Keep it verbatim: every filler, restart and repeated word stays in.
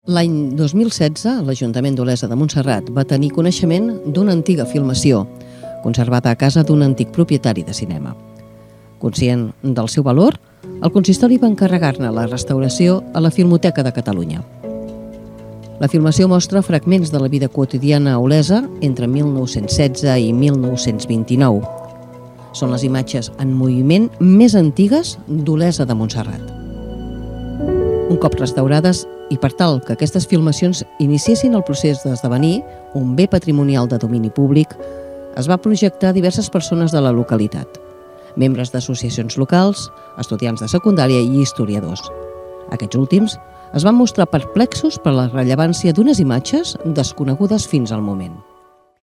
L'any dos mil setze, l'Ajuntament d'Olesa de Montserrat va tenir coneixement d'una antiga filmació, conservada a casa d'un antic propietari de cinema. Conscient del seu valor, el consistori va encarregar-ne la restauració a la Filmoteca de Catalunya. La filmació mostra fragments de la vida quotidiana a Olesa entre mil nou-cents setze i mil nou-cents vint-i-nou. Són les imatges en moviment més antigues d'Olesa de Montserrat. Un cop restaurades, i per tal que aquestes filmacions iniciessin el procés d'esdevenir un bé patrimonial de domini públic, es va projectar diverses persones de la localitat, membres d'associacions locals, estudiants de secundària i historiadors. Aquests últims es van mostrar perplexos per la rellevància d'unes imatges desconegudes fins al moment.